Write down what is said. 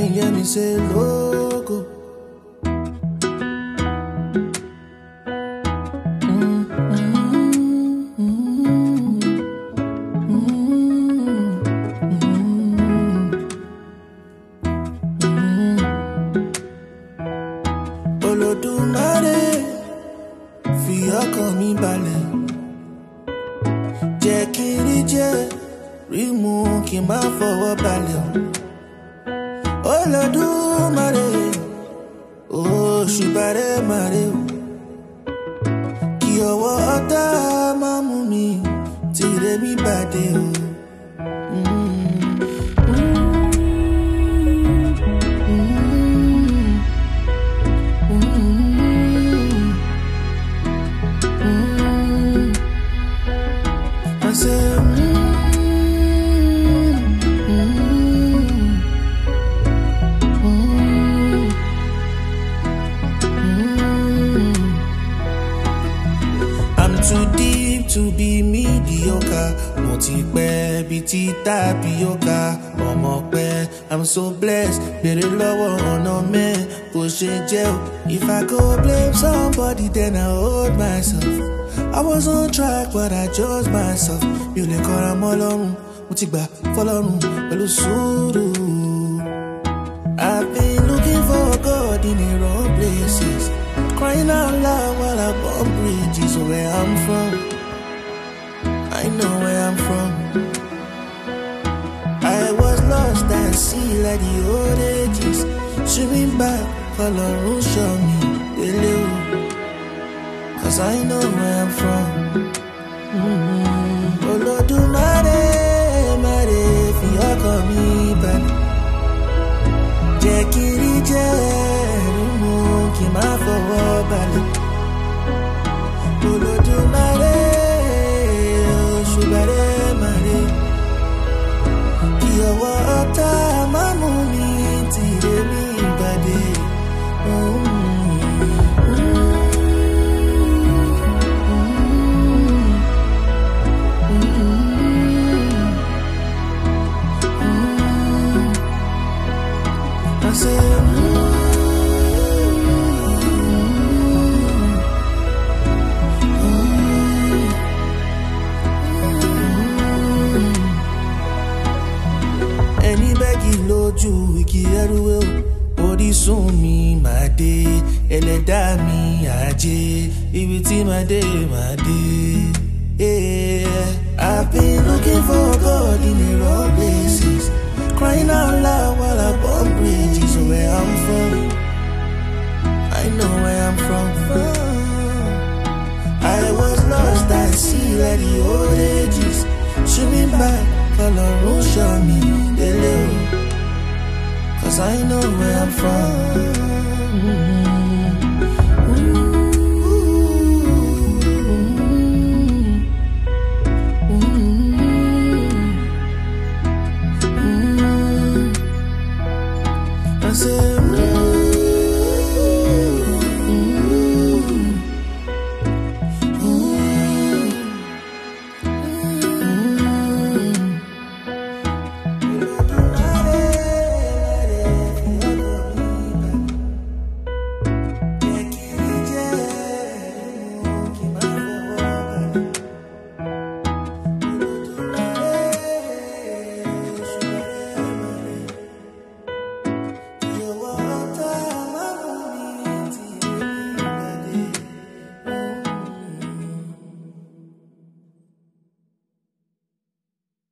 can hear me say loco. Olódùmarè fi ọkàn mi balẹ̀, jẹ́ kí n rí jẹ rí mu kí n má fọwọ́ balẹ̀. Olódùmarè òṣùbà rẹ̀ máa rẹ̀ o, kí ọwọ́ ọ̀tá má mú mi tìrẹ mi bàdé o. I'm too deep to be mediocre. Mo ti pẹ́ bí ti tapioca. Ọmọ pẹ́, I'm so blessed. Bèrè lọ́wọ́ ọ̀nà mẹ́ kò ṣe jẹ́ o. If I go blame somebody, then I hold myself. I was on track, but I chose myself. Mi ò lè kọ́ra mọ́ lọ́rùn, mo ti gbà fọ́lọ́run pẹ̀lú sùúrù. I've been looking for God in the wrong places, crying out loud while I burn bridges. Where I'm from, I know where I'm from. I was lost at sea like the old ages, swimming back, Ọlọ́run show me the way. 'Cause I know where I'm from. Olódùmarè máre fi ọkàn mi balẹ̀, jẹ́ kí n rí jẹ rí mu kí n má fọwọ́ balẹ̀. Olódùmarè òṣùbà rẹ̀ máa rẹ̀, kí ọwọ́ ọ̀tá má mú mi tìrẹ mi bàdé. Ẹni bẹ́gì lójú igi ẹrúwé o, orísun mi máa dé, ẹlẹ́dá mi àjẹ́, ibi tí máa dé máa dé. I've been looking for God in the wrong places, crying out loud while I burn bridges. Where I'm from, I know where I'm from. I was lost at sea like the old ages, swimming back, Ọlọ́run show me the way. 'Cause I know where I'm from.